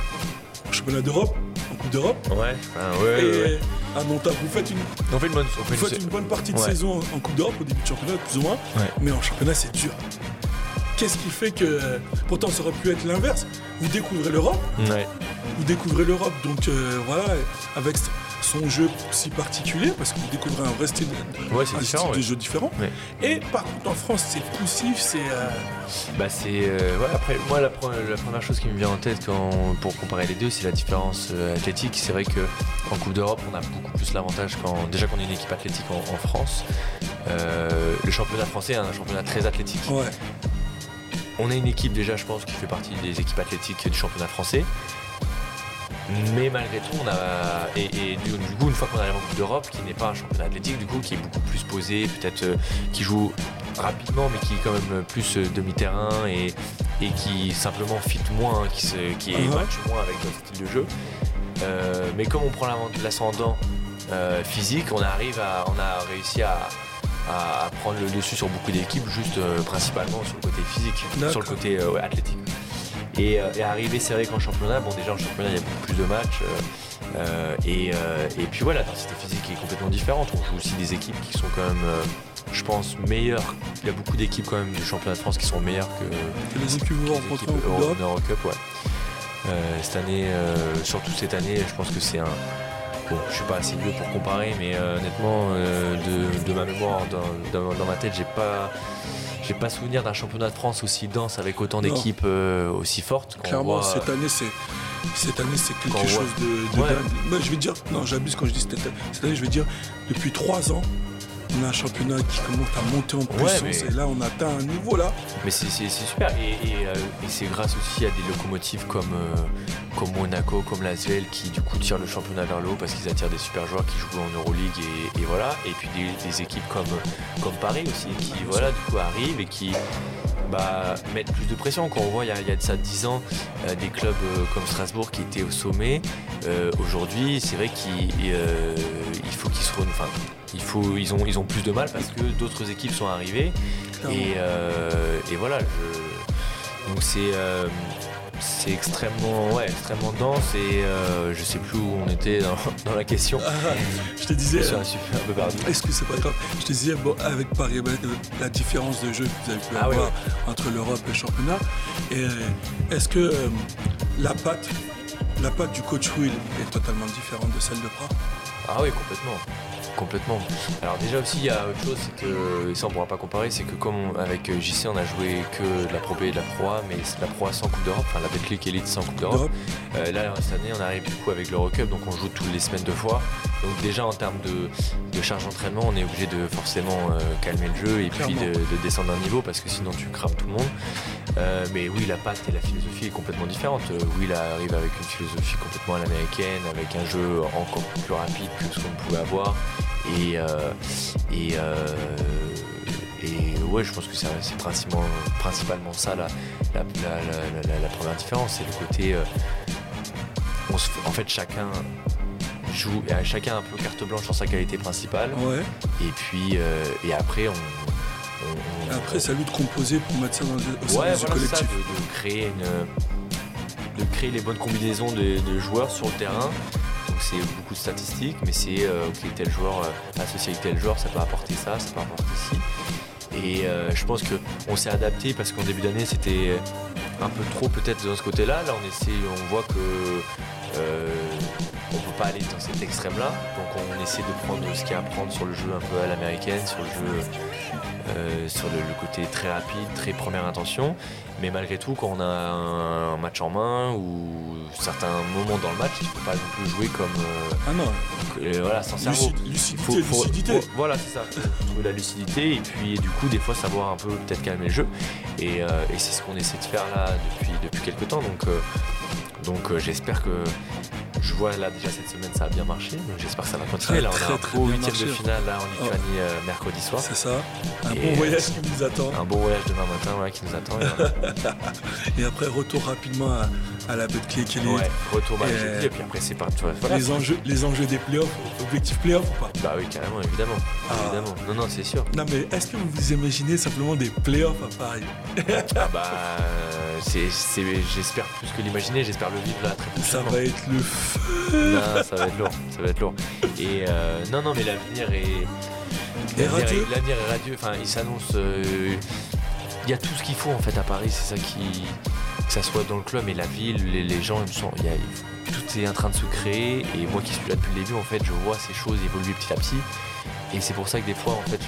en championnat d'Europe, en Coupe d'Europe, Ouais, enfin, ouais, et ouais, ouais. indomptable. Vous faites une, On fait une bonne, on fait vous une- faites une bonne partie de Ouais. saison en Coupe d'Europe au début de championnat, plus ou moins, Ouais. mais en championnat c'est dur. Qu'est-ce qui fait que, pourtant ça aurait pu être l'inverse, vous découvrez l'Europe, Ouais. vous découvrez l'Europe, donc euh, voilà, avec son jeu si particulier, parce que vous découvrez un vrai style, Ouais, c'est un différent, style ouais. de jeu différent. Ouais. Et par contre en France c'est poussif, c'est... euh, Bah c'est euh, ouais, après moi la, pre- la première chose qui me vient en tête quand, pour comparer les deux, c'est la différence euh, athlétique. C'est vrai que en Coupe d'Europe on a beaucoup plus l'avantage quand déjà qu'on est une équipe athlétique en, en France. Euh, le championnat français est un championnat très athlétique. ouais. On a une équipe déjà, je pense, qui fait partie des équipes athlétiques du championnat français. Mais malgré tout, on a et, et du, du coup une fois qu'on arrive en Coupe d'Europe, qui n'est pas un championnat athlétique, du coup qui est beaucoup plus posé, peut-être euh, qui joue rapidement, mais qui est quand même plus euh, demi-terrain et, et qui simplement fit moins, hein, qui se, qui est Uh-huh. match moins avec notre style de jeu. Euh, mais comme on prend l'avant- l'ascendant euh, physique, on arrive à, on a réussi à à prendre le dessus sur beaucoup d'équipes, juste euh, principalement sur le côté physique, D'accord. sur le côté euh, ouais, athlétique. Et, euh, et arriver, c'est vrai qu'en championnat, bon déjà en championnat il y a beaucoup plus de matchs, euh, euh, et, euh, et puis voilà, la densité physique est complètement différente. On joue aussi des équipes qui sont quand même, euh, je pense, meilleures. Il y a beaucoup d'équipes quand même du championnat de France qui sont meilleures que, Que les équipes vous que les rencontrez équipes en Coupe Euro- d'Europe. en Eurocup, ouais. Euh, cette année, euh, surtout cette année, je pense que c'est un. Bon, je suis pas assez vieux pour comparer, mais euh, honnêtement, euh, de, de ma mémoire, dans, dans- dans ma tête, j'ai pas, j'ai pas souvenir d'un championnat de France aussi dense avec autant Non. d'équipes euh, aussi fortes. Quand on Clairement, voit- cette année, c'est cette année, c'est Quand quelque on voit- chose de, de Ouais. dingue. Moi, je vais dire, non, j'abuse quand je dis cette, cette année, je vais dire, depuis trois ans, on a un championnat qui commence à monter en puissance, mais- et là, on atteint un niveau là. Mais c'est, c'est- c'est super, et, et, euh, et c'est grâce aussi à des locomotives comme, euh, comme Monaco, comme l'Asvel, qui du coup tirent le championnat vers le haut parce qu'ils attirent des super joueurs qui jouent en Euroleague, et, et voilà. Et puis des, des équipes comme, comme Paris aussi, qui voilà, du coup arrivent et qui bah, mettent plus de pression. Quand on voit il y a, il y a de ça dix ans, euh, des clubs euh, comme Strasbourg qui étaient au sommet, euh, aujourd'hui c'est vrai qu'il euh, il faut qu'ils se re- enfin, il faut, ils, ont, ils ont plus de mal parce que d'autres équipes sont arrivées. Clairement. Et, euh, et voilà, je... donc c'est, euh, c'est extrêmement, ouais, extrêmement dense et euh, je sais plus où on était dans, dans la question. Ah, je te disais, je suis un peu perdu. Est-ce que c'est pas grave? Je te disais, bon, avec Paris, la différence de jeu que vous avez pu ah, avoir oui, oui. entre l'Europe et le championnat, et est-ce que euh, la patte, la patte du coach Will est totalement différente de celle de Prat? Ah oui, complètement. Complètement. Alors déjà aussi, il y a autre chose, c'est que, et ça on pourra pas comparer, c'est que comme on, avec J C, on a joué que de la Pro B et de la Pro A, mais c'est de la Pro A sans Coupe d'Europe, enfin la Betclic Elite sans Coupe d'Europe. Euh, là, cette année, on arrive du coup avec l'Eurocup, donc on joue toutes les semaines deux fois. Donc déjà, en termes de, de charge d'entraînement, on est obligé de forcément euh, calmer le jeu et Clairement. puis de, de descendre un niveau, parce que sinon tu crames tout le monde. Euh, mais oui, la patte et la philosophie est complètement différente. Euh, Will arrive avec une philosophie complètement à l'américaine, avec un jeu encore plus rapide que ce qu'on pouvait avoir. Et, euh, et, euh, et ouais, je pense que c'est, c'est principalement, principalement ça la, la, la, la, la, la première différence. C'est le côté. Euh, on se, en fait, chacun joue, chacun a un peu carte blanche sur sa qualité principale. Ouais. Et puis, euh, et après, on. on, on après, c'est à lui de composer pour mettre ça dans le, au ouais, service voilà, du collectif. Ça, de, de, créer une, de créer les bonnes combinaisons de, de joueurs sur le terrain. Donc c'est beaucoup de statistiques, mais c'est euh, ok, tel joueur euh, associé avec tel joueur, ça peut apporter ça, ça peut apporter ci. Et euh, je pense qu'on s'est adapté parce qu'en début d'année c'était un peu trop peut-être dans ce côté-là. Là on essaie, on voit que euh, on peut pas aller dans cet extrême-là. Donc on essaie de prendre ce qu'il y a à prendre sur le jeu un peu à l'américaine, sur le jeu, euh, sur le, le côté très rapide, très première intention. Mais malgré tout, quand on a un, un match en main ou certains moments dans le match, il ne faut pas non plus jouer comme euh, ah non. Euh, voilà, sans cerveau. Lucid, lucidité, faut, faut, lucidité. Faut, voilà, c'est ça. Faut trouver la lucidité et puis du coup, des fois, savoir un peu peut-être calmer le jeu. Et, euh, et c'est ce qu'on essaie de faire là depuis depuis quelques temps. Donc euh, donc euh, j'espère que je vois là déjà cette semaine ça a bien marché. Donc j'espère que ça va continuer. Là, on a un beau huitième de finale là en Lituanie oh. euh, mercredi soir. C'est ça. Un et bon voyage euh, qui nous attend. Un bon voyage demain matin ouais, qui nous attend. Et, et après retour rapidement à, à la Betclic Elite. Ouais, retour bah, et, et puis après c'est parti. Voilà. Les enjeux, les enjeux des playoffs, objectif playoff ou pas? Bah oui carrément évidemment. Ah. évidemment. Non non c'est sûr. Non mais est-ce que vous vous imaginez simplement des playoffs à Paris? Ah bah c'est, c'est, j'espère plus que l'imaginer, j'espère le vivre là très prochainement. Ça va être le feu. Non, ça va être lourd, ça va être lourd. Et euh, non, non, mais l'avenir est, l'avenir est, l'avenir est radieux. Enfin, il s'annonce. Il euh, y a tout ce qu'il faut en fait à Paris. C'est ça qui, que ça soit dans le club et la ville, les, les gens, ils sont, y a, tout est en train de se créer. Et moi qui suis là depuis le début, en fait, je vois ces choses évoluer petit à petit. Et c'est pour ça que des fois, en fait,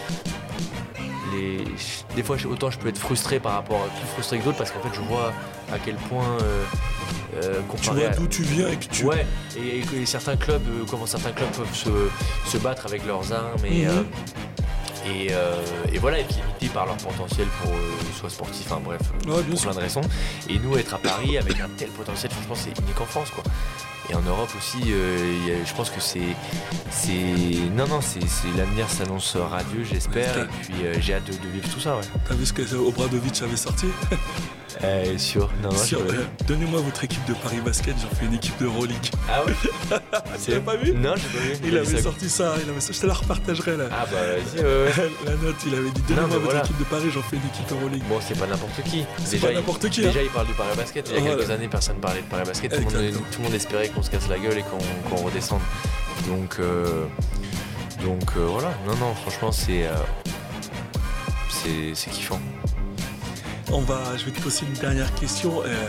je, les, des fois, autant je peux être frustré par rapport, plus frustré que d'autres, parce qu'en fait, je vois à quel point. Euh, Euh, tu vois d'où tu viens et que tu... Ouais, et, et, et certains clubs, euh, comment certains clubs peuvent se, se battre avec leurs armes et, mm-hmm. euh, et, euh, et voilà, être limités par leur potentiel pour euh, soit sportif, enfin bref, ouais, pour plein de raisons. Et nous, être à Paris avec un tel potentiel, franchement, c'est unique en France, quoi. Et en Europe aussi, euh, y a, je pense que c'est, c'est, non non, c'est, c'est l'avenir s'annonce radieux, j'espère. Ouais, et puis euh, j'ai hâte de, de vivre tout ça, ouais. T'as vu ce que Obradovic avait sorti? Euh, sûr, non, non, sûr euh, donnez-moi votre équipe de Paris Basket, j'en fais une équipe de Euroleague. Ah oui. Tu l'as pas vu? Non, j'ai pas vu. Il, il avait sorti ça, il avait... je te la repartagerai là. Ah bah vas-y, ouais, ouais. La note, il avait dit donnez-moi non, votre voilà. équipe de Paris, j'en fais une équipe Euroleague. Bon, c'est pas n'importe qui. C'est déjà, pas n'importe qui. Il, hein. Déjà, il parle du Paris Basket. Il y a voilà. quelques années, personne parlait de Paris Basket. Tout le, monde, tout le monde espérait qu'on se casse la gueule et qu'on, qu'on redescende. Donc, euh, donc euh, voilà. Non, non, franchement, c'est, euh, c'est, c'est kiffant. On va, je vais te poser une dernière question. Euh,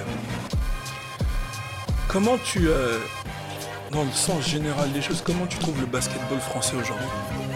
comment tu, euh, dans le sens général des choses, comment tu trouves le basketball français aujourd'hui?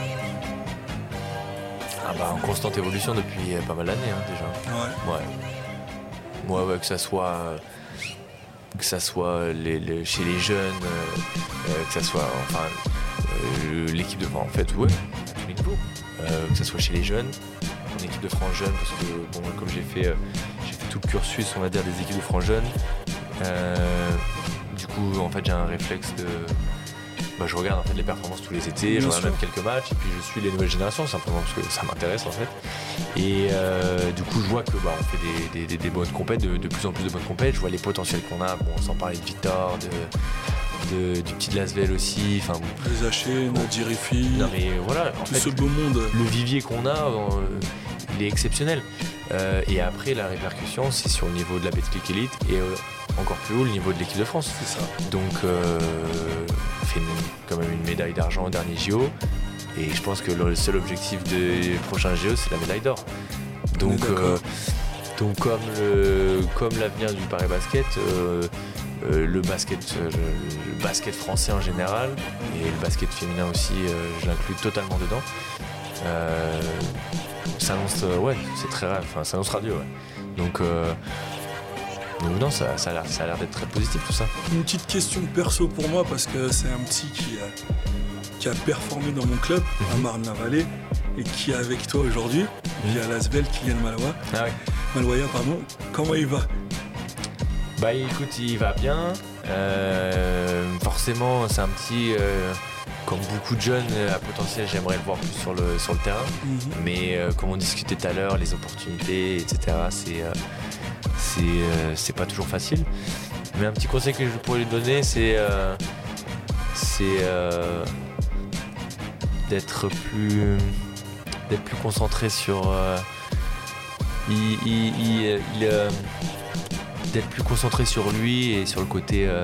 Ah bah en constante évolution depuis pas mal d'années hein, déjà. Ouais. Ouais. Ouais, ouais, que ça soit, que ça soit les, les, chez les jeunes, euh, que ça soit, enfin, euh, l'équipe de France en fait, ouais, à tous les niveaux. Euh, que ça soit chez les jeunes. En équipe de France jeune parce que bon comme j'ai fait euh, j'ai fait tout le cursus on va dire des équipes de France jeunes euh, du coup en fait j'ai un réflexe de bah, je regarde en fait les performances tous les étés, Bien je regarde sûr. même quelques matchs et puis je suis les nouvelles générations simplement parce que ça m'intéresse en fait et euh, du coup je vois que bah, on fait des, des, des, des bonnes compètes, de, de plus en plus de bonnes compètes, je vois les potentiels qu'on a, bon sans parler de Victor, de De, du petit de Lasvel aussi, enfin bon. Les Haché, Nadir Rifi, non mais voilà, en tout fait, ce beau monde. Le vivier qu'on a, euh, il est exceptionnel. Euh, et après, la répercussion, c'est sur le niveau de la Betclic Elite et euh, encore plus haut, le niveau de l'équipe de France. C'est ça. Donc, euh, on fait une, quand même une médaille d'argent au dernier J O. Et je pense que le seul objectif des prochains J O, c'est la médaille d'or. Donc, euh, donc comme, le, comme l'avenir du Paris Basket, euh, euh, le, basket euh, le basket français en général, et le basket féminin aussi, euh, je l'inclus totalement dedans. Euh, ça annonce, euh, ouais, c'est très rare, enfin, ça annonce radieux, ouais. Donc, euh, donc non, ça, ça a l'air, ça a l'air d'être très positif tout ça. Une petite question perso pour moi, parce que c'est un petit qui a, qui a performé dans mon club, mm-hmm. à Marne-la-Vallée, et qui est avec toi aujourd'hui, mm-hmm. via l'Asvel, Kylian Maloya. Ah ouais. Maloya, pardon. Comment il va? Bah écoute, il va bien. Euh, forcément, c'est un petit... Euh, Comme beaucoup de jeunes à potentiel, j'aimerais le voir plus sur le, sur le terrain. Mm-hmm. Mais euh, comme on discutait tout à l'heure, les opportunités, et cetera, c'est, euh, c'est, euh, c'est pas toujours facile. Mais un petit conseil que je pourrais lui donner, c'est, euh, c'est euh, d'être, plus, d'être plus concentré sur... Euh, il, il, il, il, euh, d'être plus concentré sur lui et sur le côté... Euh,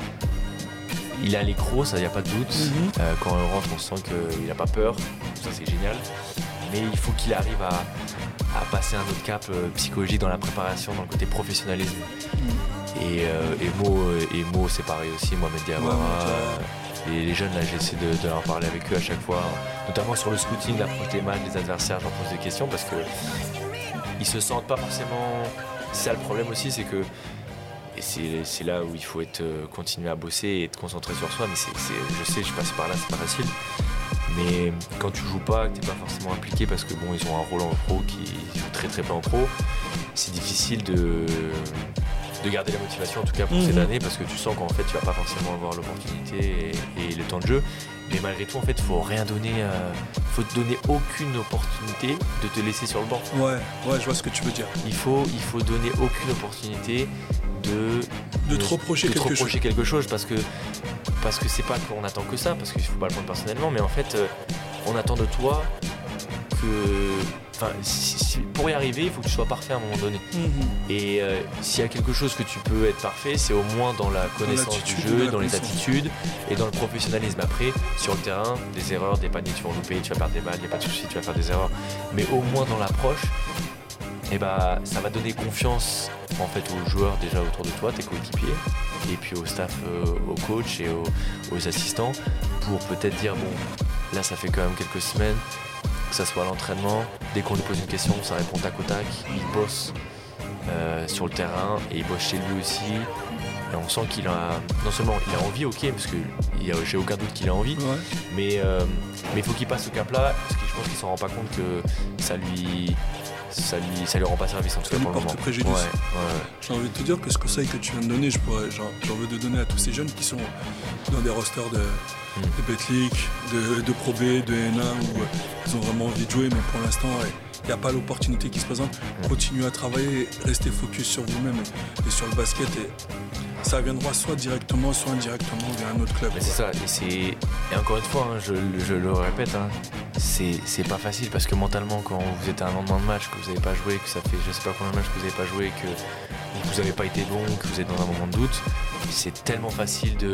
il a les crocs, ça y a pas de doute. Mm-hmm. Euh, quand on rentre, on sent qu'il n'a pas peur, ça c'est génial. Mais il faut qu'il arrive à, à passer un autre cap euh, psychologique dans la préparation, dans le côté professionnalisme. Mm-hmm. Et, euh, et Mo, et Mo c'est pareil aussi, Mohamed Diawara. Ouais, et les jeunes là, j'essaie de, de leur parler avec eux à chaque fois, notamment sur le scouting, l'approche des matchs, des adversaires, j'en pose des questions parce que ils se sentent pas forcément. C'est ça le problème aussi, c'est que. Et c'est, c'est là où il faut être, euh, continuer à bosser et être concentré sur soi. Mais c'est, c'est, je sais, je passe par là, c'est pas facile. Mais quand tu joues pas, que t'es pas forcément impliqué parce que bon, ils ont un rôle en pro qui joue très très peu en pro, c'est difficile de, de garder la motivation en tout cas pour mmh. cette année parce que tu sens qu'en fait tu vas pas forcément avoir l'opportunité et, et le temps de jeu. Mais malgré tout, en fait, faut rien donner, euh, faut te donner aucune opportunité de te laisser sur le banc. Ouais, ouais, je vois ce que tu veux dire. Il faut, il faut donner aucune opportunité. De, de te reprocher, de quelque, te reprocher chose. quelque chose parce que parce que c'est pas qu'on attend que ça parce qu'il faut pas le prendre personnellement mais en fait euh, on attend de toi que enfin si, si, pour y arriver il faut que tu sois parfait à un moment donné mm-hmm. et euh, s'il y a quelque chose que tu peux être parfait c'est au moins dans la connaissance du jeu dans les attitudes et dans le professionnalisme. Après sur le terrain des erreurs, des paniers tu vas en louper, tu vas perdre des balles, il n'y a pas de souci, tu vas faire des erreurs mais au moins dans l'approche et eh bah ça va donner confiance en fait aux joueurs déjà autour de toi, tes coéquipiers, et puis au staff, euh, aux coachs et aux, aux assistants, pour peut-être dire bon, là ça fait quand même quelques semaines, que ça soit à l'entraînement, dès qu'on lui pose une question, ça répond tac au tac, il bosse euh, sur le terrain et il bosse chez lui aussi. Et on sent qu'il a, non seulement il a envie, ok, parce que il a, j'ai aucun doute qu'il a envie, ouais. mais euh, mais il faut qu'il passe ce cap-là, parce que je pense qu'il s'en rend pas compte que ça lui Ça lui, ça lui rend pas service en tout cas pour le moment. Préjudice. Ouais, ouais. J'ai envie de te dire que ce conseil que tu viens de donner, je pourrais, j'en, j'en veux de donner à tous ces jeunes qui sont dans des rosters de, mm. de Betclic, de, de Pro B, de N un, où ils ont vraiment envie de jouer, mais pour l'instant, il n'y a pas l'opportunité qui se présente. Mm. Continuez à travailler, restez focus sur vous-même et, et sur le basket. Et ça viendra soit directement, soit indirectement vers un autre club. Mais c'est ça, et, c'est... et encore une fois, hein, je, je le répète, hein, c'est, c'est pas facile parce que mentalement, quand vous êtes à un lendemain de match, que vous n'avez pas joué, que ça fait je sais pas combien de matchs que vous n'avez pas joué, que vous n'avez pas été bon, que vous êtes dans un moment de doute, c'est tellement facile de.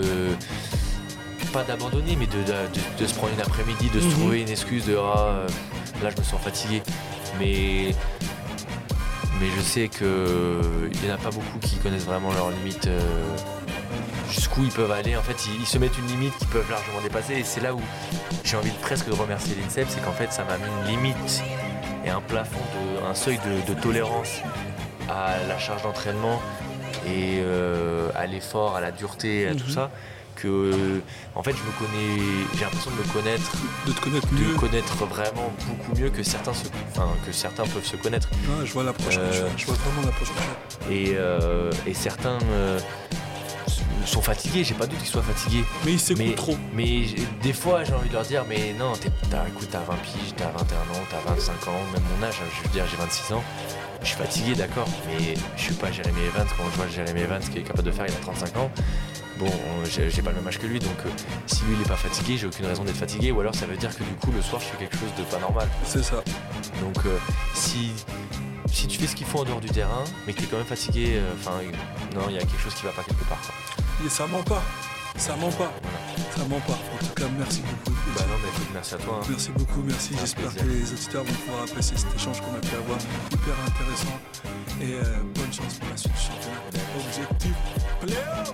Pas d'abandonner, mais de, de, de, de se prendre une après-midi, de mm-hmm. se trouver une excuse de ah, là je me sens fatigué. Mais. Mais je sais qu'il n'y en a pas beaucoup qui connaissent vraiment leurs limites, euh, jusqu'où ils peuvent aller. En fait, ils, ils se mettent une limite qu'ils peuvent largement dépasser. Et c'est là où j'ai envie de presque de remercier l'INSEP, c'est qu'en fait, ça m'a mis une limite et un plafond, de, un seuil de, de tolérance à la charge d'entraînement et euh, à l'effort, à la dureté, à mmh. tout ça. Que, en fait, je me connais, j'ai l'impression de me connaître, de te connaître de mieux, connaître vraiment beaucoup mieux que certains, se, enfin, que certains peuvent se connaître. Ouais, je vois l'approche, euh, je vois vraiment l'approche. Et, euh, et certains euh, sont fatigués, j'ai pas doute qu'ils soient fatigués. Mais ils s'écoutent mais, trop. Mais des fois, j'ai envie de leur dire, mais non, t'es, t'as, écoute, t'as vingt piges, t'as vingt et un ans, t'as vingt-cinq ans, même mon âge, je veux dire, j'ai vingt-six ans. Je suis fatigué, d'accord, mais je suis pas Jeremy Evans. Quand je vois Jeremy Evans, ce qu'il est capable de faire, il a trente-cinq ans. Bon, j'ai, j'ai pas le même âge que lui, donc euh, si lui il est pas fatigué, j'ai aucune raison d'être fatigué, ou alors ça veut dire que du coup le soir je fais quelque chose de pas normal. C'est ça. Donc euh, si si tu fais ce qu'il faut en dehors du terrain, mais que t'es quand même fatigué, enfin, euh, non, il y a quelque chose qui va pas quelque part. Quoi. Et ça ment pas. Ça ment pas. Voilà. Ça ment pas. En tout cas, merci beaucoup. Bah non, mais écoute, merci à toi. Hein. Merci beaucoup, merci. Un J'espère plaisir. que les auditeurs vont pouvoir apprécier cet échange qu'on a pu avoir. Hyper intéressant. Et euh, bonne chance pour la suite du championnat. Objectif playoff.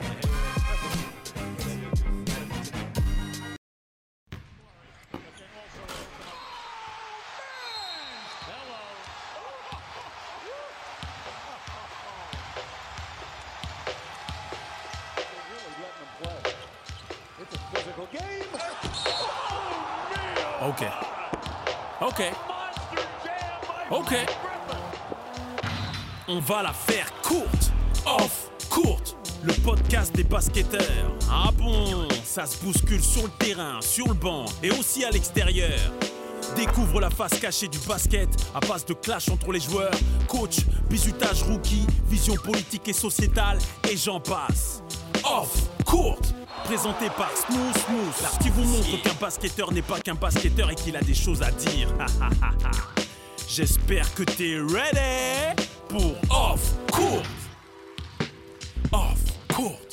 Ok. Ok. Ok. On va la faire courte. Off, courte. Le podcast des basketteurs. Ah bon, ça se bouscule sur le terrain, sur le banc et aussi à l'extérieur. Découvre la face cachée du basket à base de clash entre les joueurs, coach, bizutage rookie, vision politique et sociétale et j'en passe. Off, courte. Présenté par Smooth Smooth, là qui vous montre qu'un basketteur n'est pas qu'un basketteur et qu'il a des choses à dire. J'espère que t'es ready pour Off Court. Off Court.